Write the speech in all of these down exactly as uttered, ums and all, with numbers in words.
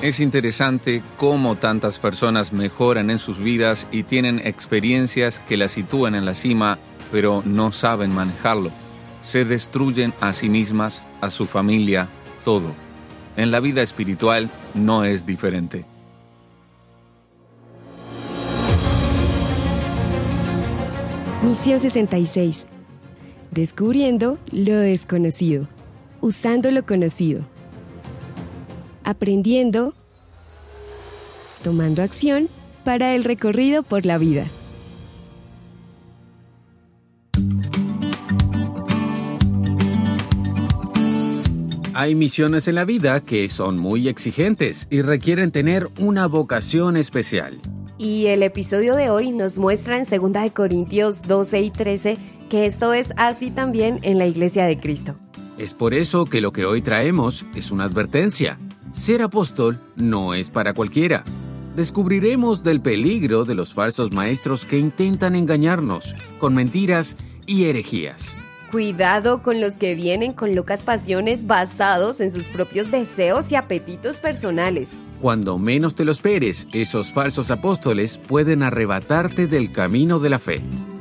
Es interesante cómo tantas personas mejoran en sus vidas y tienen experiencias que las sitúan en la cima, pero no saben manejarlo. Se destruyen a sí mismas, a su familia, todo. En la vida espiritual no es diferente. Misión sesenta y seis. Descubriendo lo desconocido, usando lo conocido, aprendiendo, tomando acción para el recorrido por la vida. Hay misiones en la vida que son muy exigentes y requieren tener una vocación especial. Y el episodio de hoy nos muestra en segunda de Corintios doce y trece que esto es así también en la Iglesia de Cristo. Es por eso que lo que hoy traemos es una advertencia. Ser apóstol no es para cualquiera. Descubriremos del peligro de los falsos maestros que intentan engañarnos con mentiras y herejías. Cuidado con los que vienen con locas pasiones basados en sus propios deseos y apetitos personales. Cuando menos te lo esperes, esos falsos apóstoles pueden arrebatarte del camino de la fe.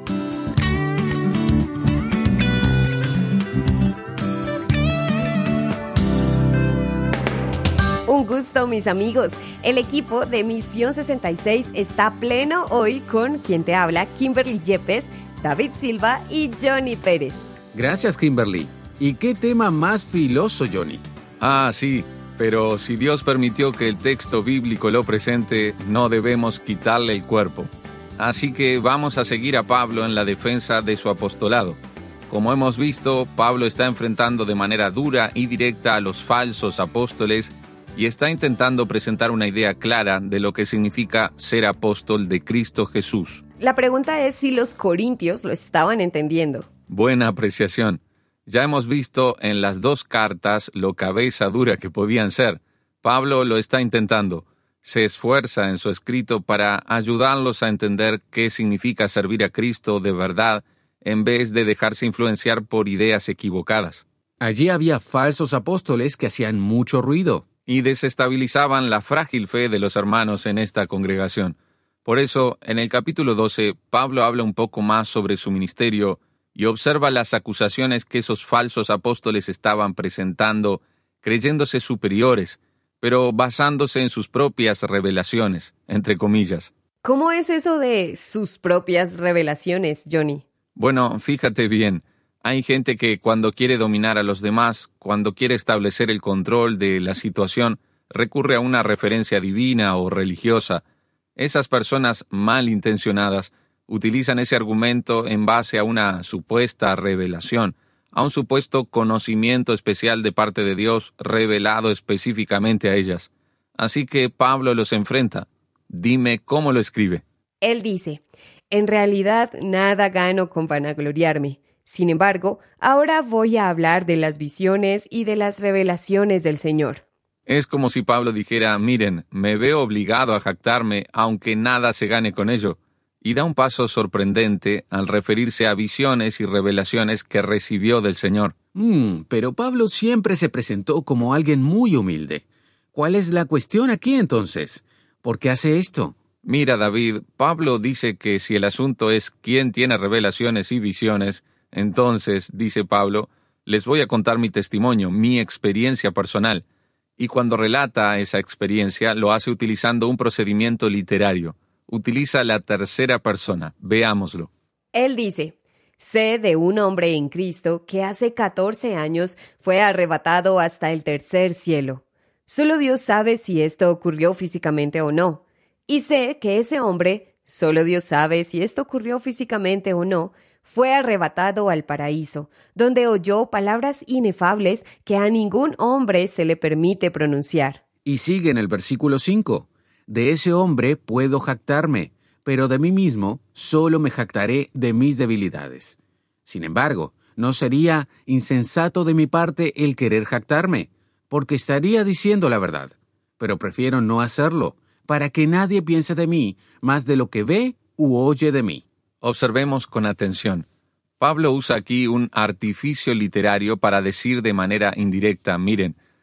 Un gusto, mis amigos. El equipo de Misión sesenta y seis está pleno hoy con quien te habla, Kimberly Yepes, David Silva y Johnny Pérez. Gracias, Kimberly. ¿Y qué tema más filoso, Johnny? Ah, sí, pero si Dios permitió que el texto bíblico lo presente, no debemos quitarle el cuerpo. Así que vamos a seguir a Pablo en la defensa de su apostolado. Como hemos visto, Pablo está enfrentando de manera dura y directa a los falsos apóstoles y está intentando presentar una idea clara de lo que significa ser apóstol de Cristo Jesús. La pregunta es si los corintios lo estaban entendiendo. Buena apreciación. Ya hemos visto en las dos cartas lo cabeza dura que podían ser. Pablo lo está intentando. Se esfuerza en su escrito para ayudarlos a entender qué significa servir a Cristo de verdad en vez de dejarse influenciar por ideas equivocadas. Allí había falsos apóstoles que hacían mucho ruido y desestabilizaban la frágil fe de los hermanos en esta congregación. Por eso, en el capítulo doce, Pablo habla un poco más sobre su ministerio y observa las acusaciones que esos falsos apóstoles estaban presentando, creyéndose superiores, pero basándose en sus propias revelaciones, entre comillas. ¿Cómo es eso de sus propias revelaciones, Johnny? Bueno, fíjate bien. Hay gente que cuando quiere dominar a los demás, cuando quiere establecer el control de la situación, recurre a una referencia divina o religiosa. Esas personas malintencionadas utilizan ese argumento en base a una supuesta revelación, a un supuesto conocimiento especial de parte de Dios revelado específicamente a ellas. Así que Pablo los enfrenta. Dime cómo lo escribe. Él dice, en realidad nada gano con vanagloriarme. Sin embargo, ahora voy a hablar de las visiones y de las revelaciones del Señor. Es como si Pablo dijera, miren, me veo obligado a jactarme aunque nada se gane con ello. Y da un paso sorprendente al referirse a visiones y revelaciones que recibió del Señor. Mm, pero Pablo siempre se presentó como alguien muy humilde. ¿Cuál es la cuestión aquí entonces? ¿Por qué hace esto? Mira, David, Pablo dice que si el asunto es quién tiene revelaciones y visiones, entonces, dice Pablo, les voy a contar mi testimonio, mi experiencia personal. Y cuando relata esa experiencia, lo hace utilizando un procedimiento literario. Utiliza la tercera persona. Veámoslo. Él dice, sé de un hombre en Cristo que hace catorce años fue arrebatado hasta el tercer cielo. Solo Dios sabe si esto ocurrió físicamente o no. Y sé que ese hombre, solo Dios sabe si esto ocurrió físicamente o no, fue arrebatado al paraíso, donde oyó palabras inefables que a ningún hombre se le permite pronunciar. Y sigue en el versículo cinco. De ese hombre puedo jactarme, pero de mí mismo solo me jactaré de mis debilidades. Sin embargo, no sería insensato de mi parte el querer jactarme, porque estaría diciendo la verdad. Pero prefiero no hacerlo, para que nadie piense de mí más de lo que ve u oye de mí. Observemos con atención. Pablo usa aquí un artificio literario para decir de manera indirecta, miren,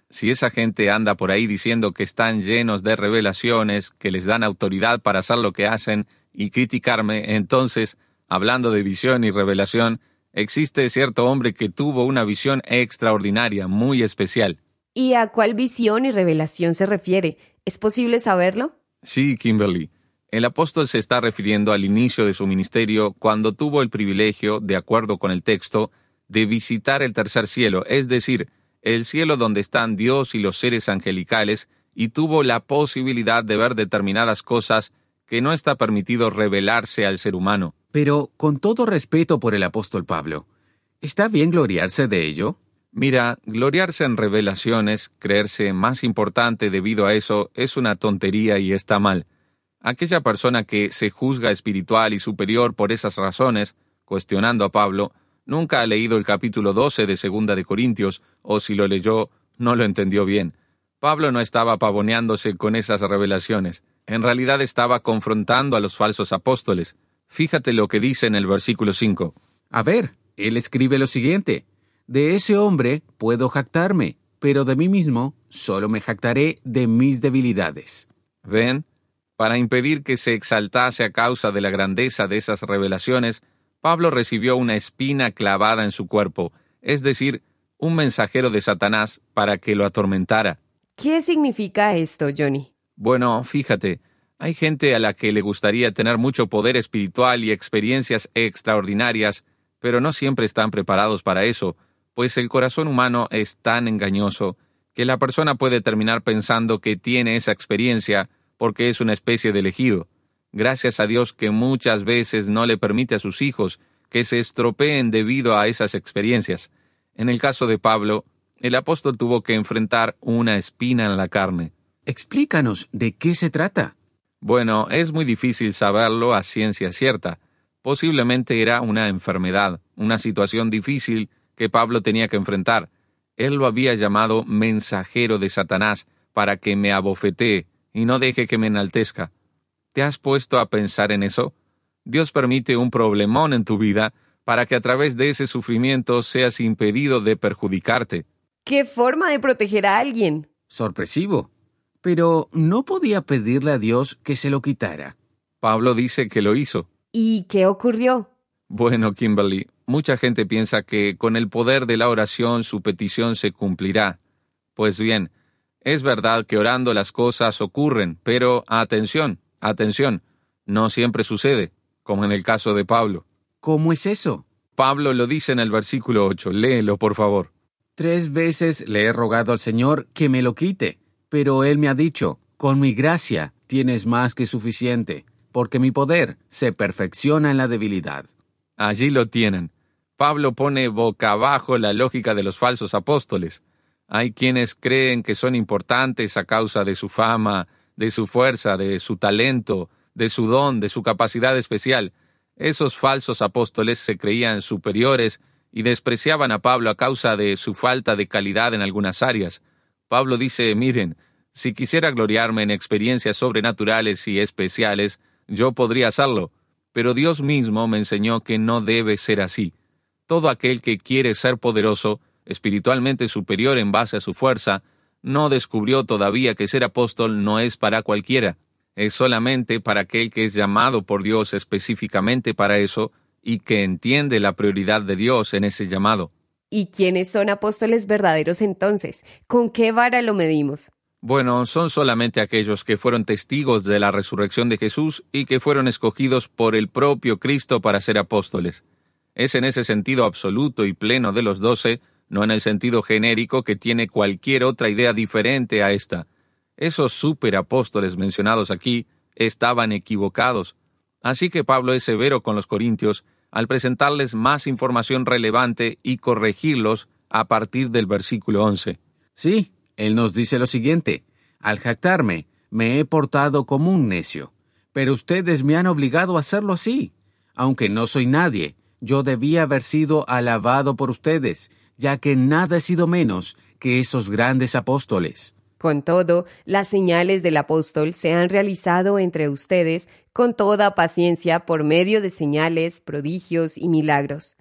Si esa gente anda por ahí diciendo que están llenos de revelaciones, que les dan autoridad para hacer lo que hacen y criticarme, entonces, hablando de visión y revelación, existe cierto hombre que tuvo una visión extraordinaria, muy especial. ¿Y a cuál visión y revelación se refiere? ¿Es posible saberlo? Sí, Kimberly. El apóstol se está refiriendo al inicio de su ministerio cuando tuvo el privilegio, de acuerdo con el texto, de visitar el tercer cielo, es decir, el cielo donde están Dios y los seres angelicales, y tuvo la posibilidad de ver determinadas cosas que no está permitido revelarse al ser humano. Pero, con todo respeto por el apóstol Pablo, ¿está bien gloriarse de ello? Mira, gloriarse en revelaciones, creerse más importante debido a eso, es una tontería y está mal. Aquella persona que se juzga espiritual y superior por esas razones, cuestionando a Pablo, nunca ha leído el capítulo doce de Segunda de Corintios, o si lo leyó, no lo entendió bien. Pablo no estaba pavoneándose con esas revelaciones. En realidad estaba confrontando a los falsos apóstoles. Fíjate lo que dice en el versículo cinco. A ver, él escribe lo siguiente: de ese hombre puedo jactarme, pero de mí mismo solo me jactaré de mis debilidades. ¿Ven? Para impedir que se exaltase a causa de la grandeza de esas revelaciones, Pablo recibió una espina clavada en su cuerpo, es decir, un mensajero de Satanás para que lo atormentara. ¿Qué significa esto, Johnny? Bueno, fíjate, hay gente a la que le gustaría tener mucho poder espiritual y experiencias extraordinarias, pero no siempre están preparados para eso, pues el corazón humano es tan engañoso que la persona puede terminar pensando que tiene esa experiencia porque es una especie de elegido. Gracias a Dios que muchas veces no le permite a sus hijos que se estropeen debido a esas experiencias. En el caso de Pablo, el apóstol tuvo que enfrentar una espina en la carne. Explícanos, ¿de qué se trata? Bueno, es muy difícil saberlo a ciencia cierta. Posiblemente era una enfermedad, una situación difícil que Pablo tenía que enfrentar. Él lo había llamado mensajero de Satanás para que me abofetee y no deje que me enaltezca. ¿Te has puesto a pensar en eso? Dios permite un problemón en tu vida para que a través de ese sufrimiento seas impedido de perjudicarte. ¿Qué forma de proteger a alguien? Sorpresivo. Pero ¿no podía pedirle a Dios que se lo quitara? Pablo dice que lo hizo. ¿Y qué ocurrió? Bueno, Kimberly, mucha gente piensa que con el poder de la oración su petición se cumplirá. Pues bien, es verdad que orando las cosas ocurren, pero atención, atención, no siempre sucede, como en el caso de Pablo. ¿Cómo es eso? Pablo lo dice en el versículo ocho, léelo por favor. Tres veces le he rogado al Señor que me lo quite, pero Él me ha dicho, con mi gracia tienes más que suficiente, porque mi poder se perfecciona en la debilidad. Allí lo tienen. Pablo pone boca abajo la lógica de los falsos apóstoles. Hay quienes creen que son importantes a causa de su fama, de su fuerza, de su talento, de su don, de su capacidad especial. Esos falsos apóstoles se creían superiores y despreciaban a Pablo a causa de su falta de calidad en algunas áreas. Pablo dice, miren, si quisiera gloriarme en experiencias sobrenaturales y especiales, yo podría hacerlo, pero Dios mismo me enseñó que no debe ser así. Todo aquel que quiere ser poderoso, espiritualmente superior en base a su fuerza, no descubrió todavía que ser apóstol no es para cualquiera. Es solamente para aquel que es llamado por Dios específicamente para eso y que entiende la prioridad de Dios en ese llamado. ¿Y quiénes son apóstoles verdaderos entonces? ¿Con qué vara lo medimos? Bueno, son solamente aquellos que fueron testigos de la resurrección de Jesús y que fueron escogidos por el propio Cristo para ser apóstoles. Es en ese sentido absoluto y pleno de los doce, no en el sentido genérico que tiene cualquier otra idea diferente a esta. Esos superapóstoles mencionados aquí estaban equivocados. Así que Pablo es severo con los corintios al presentarles más información relevante y corregirlos a partir del versículo once. Sí, él nos dice lo siguiente: al jactarme, me he portado como un necio, pero ustedes me han obligado a hacerlo así. Aunque no soy nadie, yo debía haber sido alabado por ustedes, ya que nada he sido menos que esos grandes apóstoles. Con todo, las señales del apóstol se han realizado entre ustedes con toda paciencia por medio de señales, prodigios y milagros.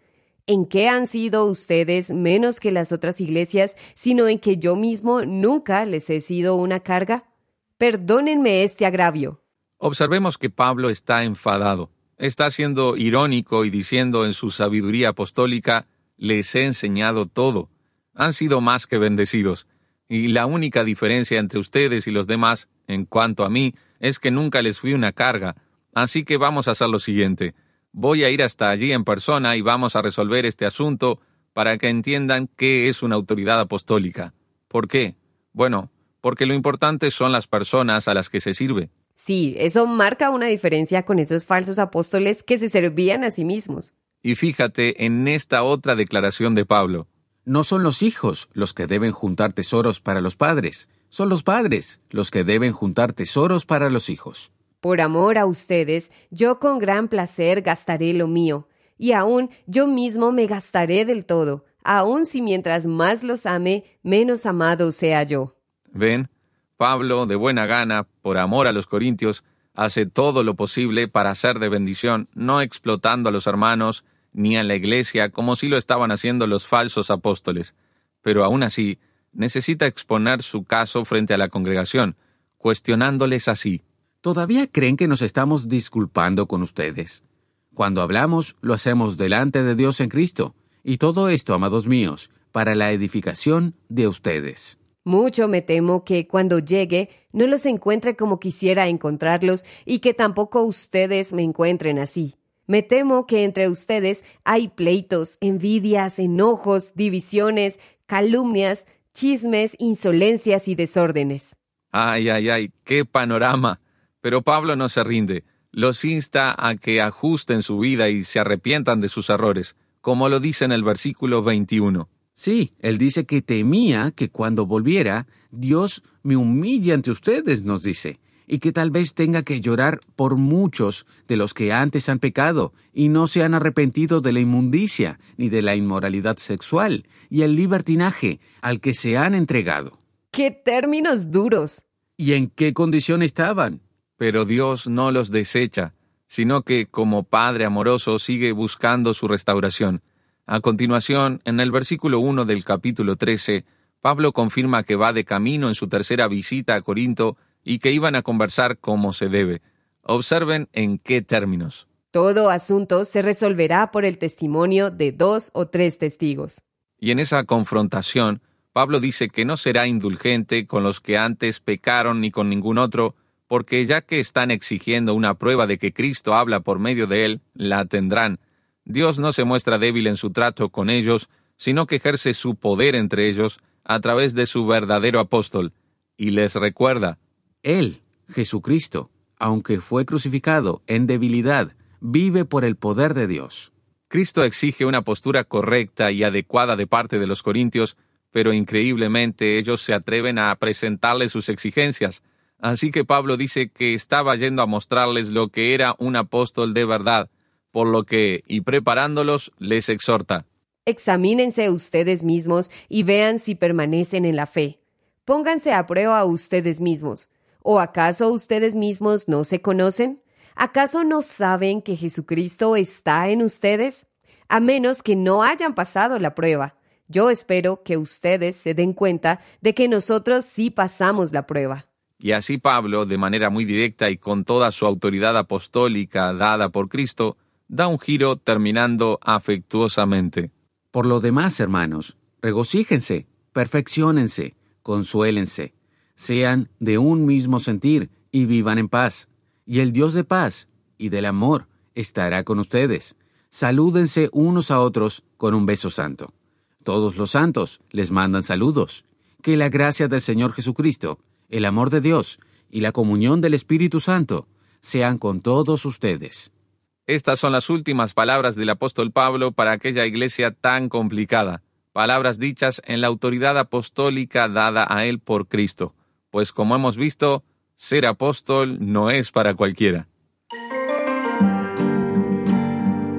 ¿En qué han sido ustedes menos que las otras iglesias, sino en que yo mismo nunca les he sido una carga? Perdónenme este agravio. Observemos que Pablo está enfadado. Está siendo irónico y diciendo en su sabiduría apostólica, les he enseñado todo. Han sido más que bendecidos. Y la única diferencia entre ustedes y los demás, en cuanto a mí, es que nunca les fui una carga. Así que vamos a hacer lo siguiente. Voy a ir hasta allí en persona y vamos a resolver este asunto para que entiendan qué es una autoridad apostólica. ¿Por qué? Bueno, porque lo importante son las personas a las que se sirve. Sí, eso marca una diferencia con esos falsos apóstoles que se servían a sí mismos. Y fíjate en esta otra declaración de Pablo. No son los hijos los que deben juntar tesoros para los padres, son los padres los que deben juntar tesoros para los hijos. Por amor a ustedes, yo con gran placer gastaré lo mío, y aún yo mismo me gastaré del todo, aun si mientras más los ame, menos amado sea yo. ¿Ven? Pablo, de buena gana, por amor a los corintios, hace todo lo posible para ser de bendición, no explotando a los hermanos ni a la iglesia como si lo estaban haciendo los falsos apóstoles. Pero aún así, necesita exponer su caso frente a la congregación, cuestionándoles así. ¿Todavía creen que nos estamos disculpando con ustedes? Cuando hablamos, lo hacemos delante de Dios en Cristo. Y todo esto, amados míos, para la edificación de ustedes. Mucho me temo que cuando llegue no los encuentre como quisiera encontrarlos y que tampoco ustedes me encuentren así. Me temo que entre ustedes hay pleitos, envidias, enojos, divisiones, calumnias, chismes, insolencias y desórdenes. Ay, ay, ay, qué panorama. Pero Pablo no se rinde. Los insta a que ajusten su vida y se arrepientan de sus errores, como lo dice en el versículo veintiuno. Sí, él dice que temía que cuando volviera, Dios me humille ante ustedes, nos dice, y que tal vez tenga que llorar por muchos de los que antes han pecado y no se han arrepentido de la inmundicia ni de la inmoralidad sexual y el libertinaje al que se han entregado. ¡Qué términos duros! ¿Y en qué condición estaban? Pero Dios no los desecha, sino que, como Padre amoroso, sigue buscando su restauración. A continuación, en el versículo uno del capítulo trece, Pablo confirma que va de camino en su tercera visita a Corinto y que iban a conversar como se debe. Observen en qué términos. Todo asunto se resolverá por el testimonio de dos o tres testigos. Y en esa confrontación, Pablo dice que no será indulgente con los que antes pecaron ni con ningún otro, porque ya que están exigiendo una prueba de que Cristo habla por medio de él, la tendrán. Dios no se muestra débil en su trato con ellos, sino que ejerce su poder entre ellos a través de su verdadero apóstol, y les recuerda. Él, Jesucristo, aunque fue crucificado en debilidad, vive por el poder de Dios. Cristo exige una postura correcta y adecuada de parte de los corintios, pero increíblemente ellos se atreven a presentarle sus exigencias. Así que Pablo dice que estaba yendo a mostrarles lo que era un apóstol de verdad, por lo que, y preparándolos, les exhorta. Examínense ustedes mismos y vean si permanecen en la fe. Pónganse a prueba ustedes mismos. ¿O acaso ustedes mismos no se conocen? ¿Acaso no saben que Jesucristo está en ustedes? A menos que no hayan pasado la prueba. Yo espero que ustedes se den cuenta de que nosotros sí pasamos la prueba. Y así Pablo, de manera muy directa y con toda su autoridad apostólica dada por Cristo, da un giro terminando afectuosamente. Por lo demás, hermanos, regocíjense, perfecciónense, consuélense, sean de un mismo sentir y vivan en paz. Y el Dios de paz y del amor estará con ustedes. Salúdense unos a otros con un beso santo. Todos los santos les mandan saludos. Que la gracia del Señor Jesucristo, el amor de Dios y la comunión del Espíritu Santo sean con todos ustedes. Estas son las últimas palabras del apóstol Pablo para aquella iglesia tan complicada. Palabras dichas en la autoridad apostólica dada a él por Cristo. Pues como hemos visto, ser apóstol no es para cualquiera.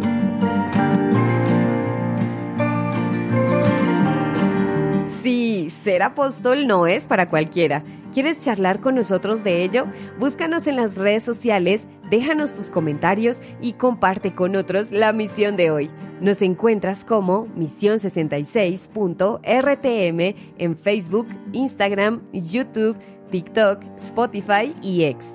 Sí, ser apóstol no es para cualquiera. ¿Quieres charlar con nosotros de ello? Búscanos en las redes sociales, déjanos tus comentarios y comparte con otros la misión de hoy. Nos encuentras como misión sesenta y seis punto R T M en Facebook, Instagram, YouTube, TikTok, Spotify y X.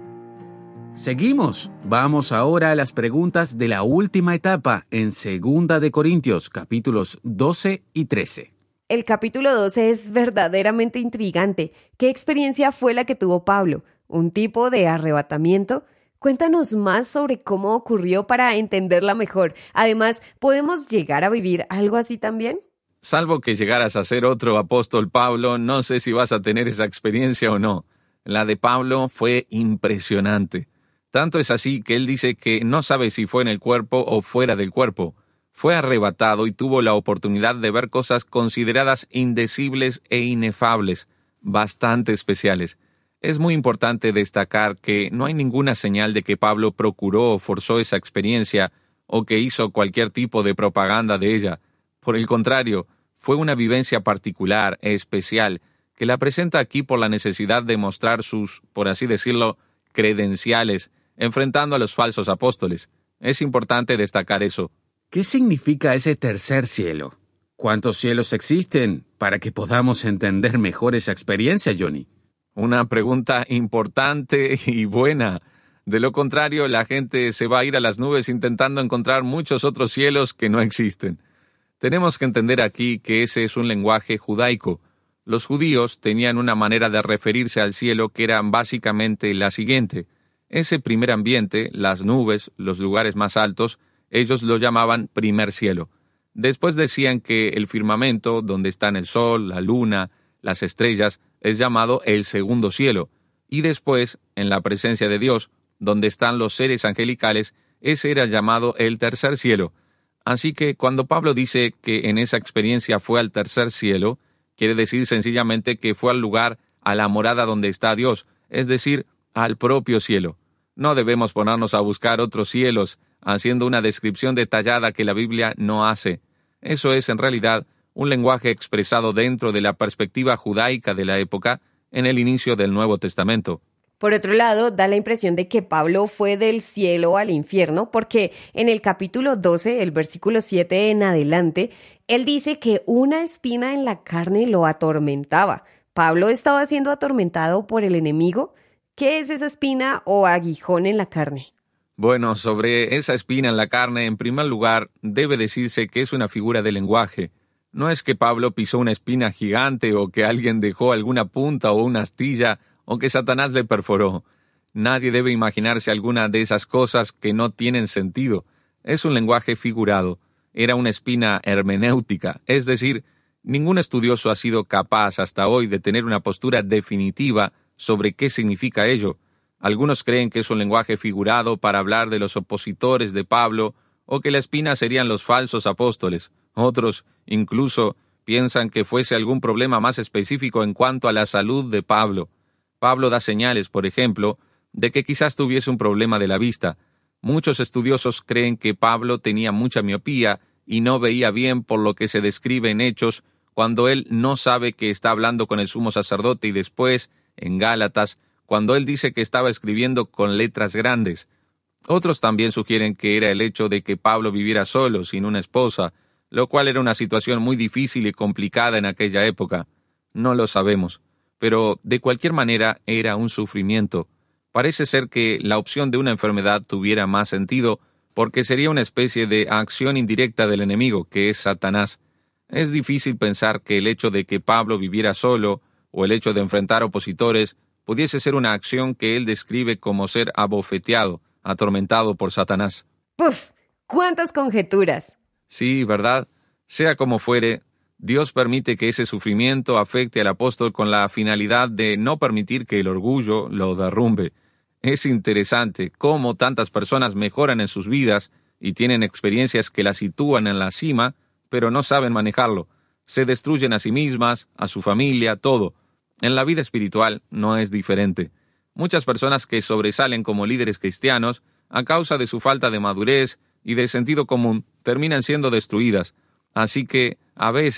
Seguimos. Vamos ahora a las preguntas de la última etapa en Segunda de Corintios, capítulos doce y trece. El capítulo doce es verdaderamente intrigante. ¿Qué experiencia fue la que tuvo Pablo? ¿Un tipo de arrebatamiento? Cuéntanos más sobre cómo ocurrió para entenderla mejor. Además, ¿podemos llegar a vivir algo así también? Salvo que llegaras a ser otro apóstol Pablo, no sé si vas a tener esa experiencia o no. La de Pablo fue impresionante. Tanto es así que él dice que no sabe si fue en el cuerpo o fuera del cuerpo. Fue arrebatado y tuvo la oportunidad de ver cosas consideradas indecibles e inefables, bastante especiales. Es muy importante destacar que no hay ninguna señal de que Pablo procuró o forzó esa experiencia o que hizo cualquier tipo de propaganda de ella. Por el contrario, fue una vivencia particular e especial que la presenta aquí por la necesidad de mostrar sus, por así decirlo, credenciales, enfrentando a los falsos apóstoles. Es importante destacar eso. ¿Qué significa ese tercer cielo? ¿Cuántos cielos existen para que podamos entender mejor esa experiencia, Johnny? Una pregunta importante y buena. De lo contrario, la gente se va a ir a las nubes intentando encontrar muchos otros cielos que no existen. Tenemos que entender aquí que ese es un lenguaje judaico. Los judíos tenían una manera de referirse al cielo que era básicamente la siguiente. Ese primer ambiente, las nubes, los lugares más altos, ellos lo llamaban primer cielo. Después decían que el firmamento, donde están el sol, la luna, las estrellas, es llamado el segundo cielo. Y después, en la presencia de Dios, donde están los seres angelicales, ese era llamado el tercer cielo. Así que cuando Pablo dice que en esa experiencia fue al tercer cielo, quiere decir sencillamente que fue al lugar, a la morada donde está Dios, es decir, al propio cielo. No debemos ponernos a buscar otros cielos, haciendo una descripción detallada que la Biblia no hace. Eso es, en realidad, un lenguaje expresado dentro de la perspectiva judaica de la época en el inicio del Nuevo Testamento. Por otro lado, da la impresión de que Pablo fue del cielo al infierno, porque en el capítulo doce, el versículo siete en adelante, él dice que una espina en la carne lo atormentaba. ¿Pablo estaba siendo atormentado por el enemigo? ¿Qué es esa espina o aguijón en la carne? Bueno, sobre esa espina en la carne, en primer lugar, debe decirse que es una figura de lenguaje. No es que Pablo pisó una espina gigante o que alguien dejó alguna punta o una astilla o que Satanás le perforó. Nadie debe imaginarse alguna de esas cosas que no tienen sentido. Es un lenguaje figurado. Era una espina hermenéutica, es decir, ningún estudioso ha sido capaz hasta hoy de tener una postura definitiva sobre qué significa ello. Algunos creen que es un lenguaje figurado para hablar de los opositores de Pablo o que la espina serían los falsos apóstoles. Otros, incluso, piensan que fuese algún problema más específico en cuanto a la salud de Pablo. Pablo da señales, por ejemplo, de que quizás tuviese un problema de la vista. Muchos estudiosos creen que Pablo tenía mucha miopía y no veía bien por lo que se describe en Hechos, cuando él no sabe que está hablando con el sumo sacerdote y después, en Gálatas, cuando él dice que estaba escribiendo con letras grandes. Otros también sugieren que era el hecho de que Pablo viviera solo, sin una esposa, lo cual era una situación muy difícil y complicada en aquella época. No lo sabemos, pero de cualquier manera era un sufrimiento. Parece ser que la opción de una enfermedad tuviera más sentido, porque sería una especie de acción indirecta del enemigo, que es Satanás. Es difícil pensar que el hecho de que Pablo viviera solo, o el hecho de enfrentar opositores, pudiese ser una acción que él describe como ser abofeteado, atormentado por Satanás. ¡Puf! ¡Cuántas conjeturas! Sí, ¿verdad? Sea como fuere, Dios permite que ese sufrimiento afecte al apóstol con la finalidad de no permitir que el orgullo lo derrumbe. Es interesante cómo tantas personas mejoran en sus vidas y tienen experiencias que las sitúan en la cima, pero no saben manejarlo. Se destruyen a sí mismas, a su familia, todo. En la vida espiritual no es diferente. Muchas personas que sobresalen como líderes cristianos, a causa de su falta de madurez y de sentido común, terminan siendo destruidas. Así que, a veces,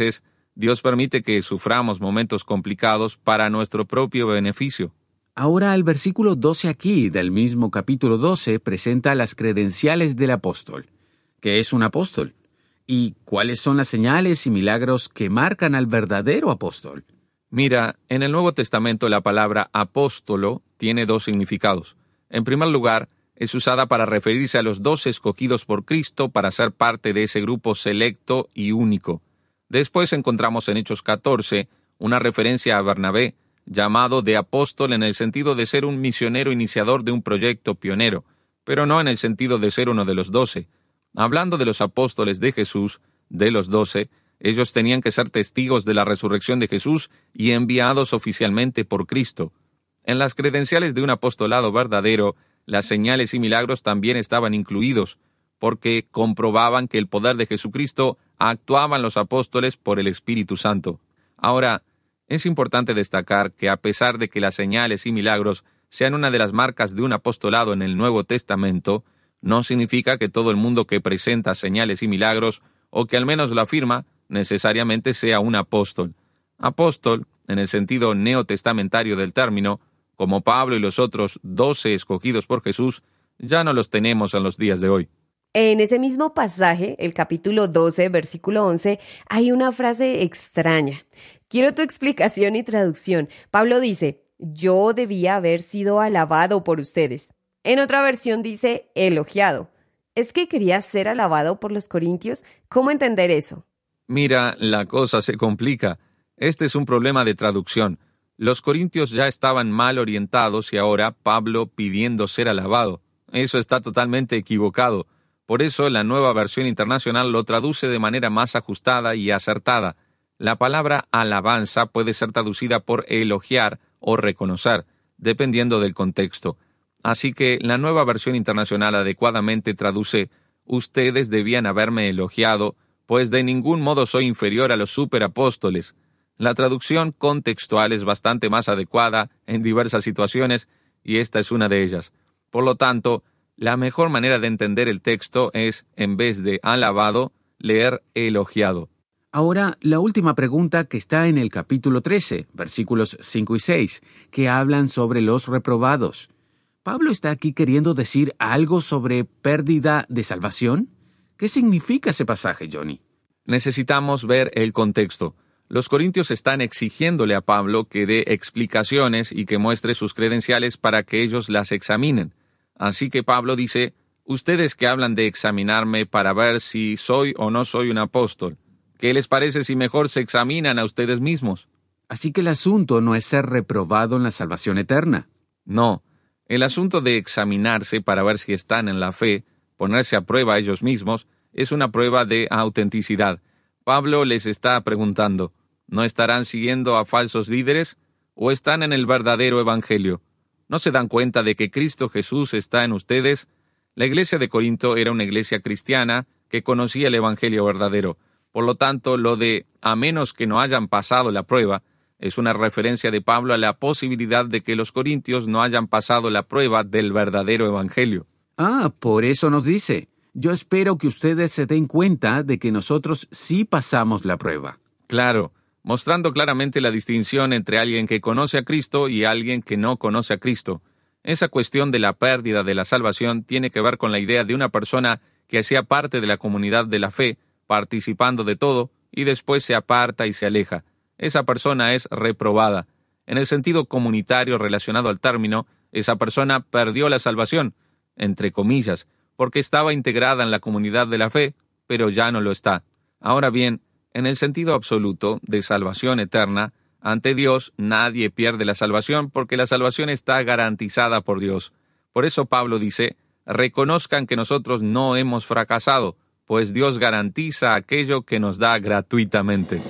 Dios permite que suframos momentos complicados para nuestro propio beneficio. Ahora el versículo doce aquí del mismo capítulo doce presenta las credenciales del apóstol. ¿Qué es un apóstol? ¿Y cuáles son las señales y milagros que marcan al verdadero apóstol? Mira, en el Nuevo Testamento la palabra apóstolo tiene dos significados. En primer lugar, es usada para referirse a los doce escogidos por Cristo para ser parte de ese grupo selecto y único. Después encontramos en Hechos catorce una referencia a Bernabé, llamado de apóstol en el sentido de ser un misionero iniciador de un proyecto pionero, pero no en el sentido de ser uno de los doce. Hablando de los apóstoles de Jesús, de los doce, ellos tenían que ser testigos de la resurrección de Jesús y enviados oficialmente por Cristo. En las credenciales de un apostolado verdadero, las señales y milagros también estaban incluidos, porque comprobaban que el poder de Jesucristo actuaba en los apóstoles por el Espíritu Santo. Ahora, es importante destacar que a pesar de que las señales y milagros sean una de las marcas de un apostolado en el Nuevo Testamento, no significa que todo el mundo que presenta señales y milagros, o que al menos lo afirma, necesariamente sea un apóstol. Apóstol, en el sentido neotestamentario del término, como Pablo y los otros doce escogidos por Jesús, ya no los tenemos en los días de hoy. En ese mismo pasaje, el capítulo doce, versículo once, hay una frase extraña. Quiero tu explicación y traducción. Pablo dice, yo debía haber sido alabado por ustedes. En otra versión dice, elogiado. ¿Es que quería ser alabado por los corintios? ¿Cómo entender eso? Mira, la cosa se complica. Este es un problema de traducción. Los corintios ya estaban mal orientados y ahora Pablo pidiendo ser alabado. Eso está totalmente equivocado. Por eso la nueva versión internacional lo traduce de manera más ajustada y acertada. La palabra alabanza puede ser traducida por elogiar o reconocer, dependiendo del contexto. Así que la nueva versión internacional adecuadamente traduce, ustedes debían haberme elogiado, pues de ningún modo soy inferior a los superapóstoles. La traducción contextual es bastante más adecuada en diversas situaciones, y esta es una de ellas. Por lo tanto, la mejor manera de entender el texto es, en vez de alabado, leer elogiado. Ahora, la última pregunta que está en el capítulo trece, versículos cinco y seis, que hablan sobre los reprobados. ¿Pablo está aquí queriendo decir algo sobre pérdida de salvación? ¿Qué significa ese pasaje, Johnny? Necesitamos ver el contexto. Los corintios están exigiéndole a Pablo que dé explicaciones y que muestre sus credenciales para que ellos las examinen. Así que Pablo dice, ustedes que hablan de examinarme para ver si soy o no soy un apóstol, ¿qué les parece si mejor se examinan a ustedes mismos? Así que el asunto no es ser reprobado en la salvación eterna. No, el asunto de examinarse para ver si están en la fe, ponerse a prueba a ellos mismos, es una prueba de autenticidad. Pablo les está preguntando, ¿no estarán siguiendo a falsos líderes o están en el verdadero evangelio? ¿No se dan cuenta de que Cristo Jesús está en ustedes? La iglesia de Corinto era una iglesia cristiana que conocía el evangelio verdadero. Por lo tanto, lo de a menos que no hayan pasado la prueba es una referencia de Pablo a la posibilidad de que los corintios no hayan pasado la prueba del verdadero evangelio. Ah, por eso nos dice, yo espero que ustedes se den cuenta de que nosotros sí pasamos la prueba. Claro, mostrando claramente la distinción entre alguien que conoce a Cristo y alguien que no conoce a Cristo. Esa cuestión de la pérdida de la salvación tiene que ver con la idea de una persona que hacía parte de la comunidad de la fe, participando de todo, y después se aparta y se aleja. Esa persona es reprobada. En el sentido comunitario relacionado al término, esa persona perdió la salvación, entre comillas, porque estaba integrada en la comunidad de la fe, pero ya no lo está. Ahora bien, en el sentido absoluto de salvación eterna, ante Dios nadie pierde la salvación porque la salvación está garantizada por Dios. Por eso Pablo dice, reconozcan que nosotros no hemos fracasado, pues Dios garantiza aquello que nos da gratuitamente.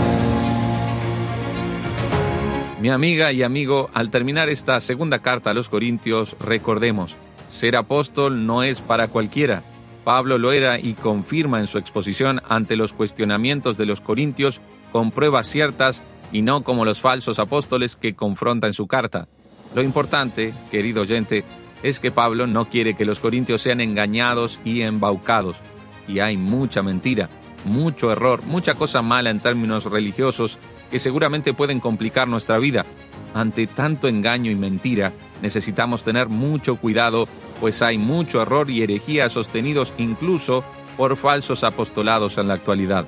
Mi amiga y amigo, al terminar esta segunda carta a los Corintios, recordemos, ser apóstol no es para cualquiera. Pablo lo era y confirma en su exposición ante los cuestionamientos de los corintios con pruebas ciertas y no como los falsos apóstoles que confronta en su carta. Lo importante, querido oyente, es que Pablo no quiere que los corintios sean engañados y embaucados. Y hay mucha mentira, mucho error, mucha cosa mala en términos religiosos que seguramente pueden complicar nuestra vida. Ante tanto engaño y mentira, necesitamos tener mucho cuidado, pues hay mucho error y herejía sostenidos incluso por falsos apostolados en la actualidad.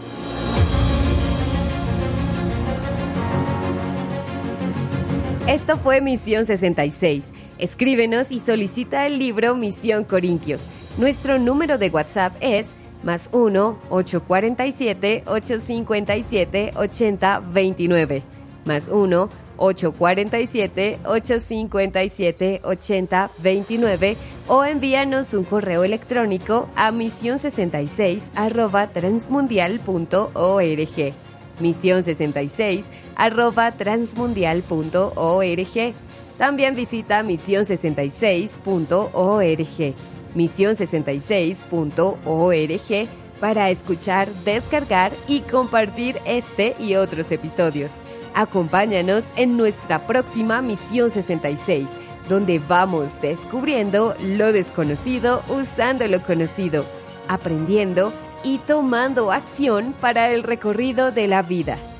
Esto fue Misión sesenta y seis. Escríbenos y solicita el libro Misión Corintios. Nuestro número de WhatsApp es más uno ocho cuatro siete ocho cinco siete ocho cero dos nueve. Más uno ocho cuatro siete ocho cinco siete ocho cero dos nueve o envíanos un correo electrónico a misión sesenta y seis arroba transmundial punto org. misión sesenta y seis arroba transmundial punto org. También visita misión sesenta y seis punto org. misión sesenta y seis punto org para escuchar, descargar y compartir este y otros episodios. Acompáñanos en nuestra próxima Misión sesenta y seis, donde vamos descubriendo lo desconocido usando lo conocido, aprendiendo y tomando acción para el recorrido de la vida.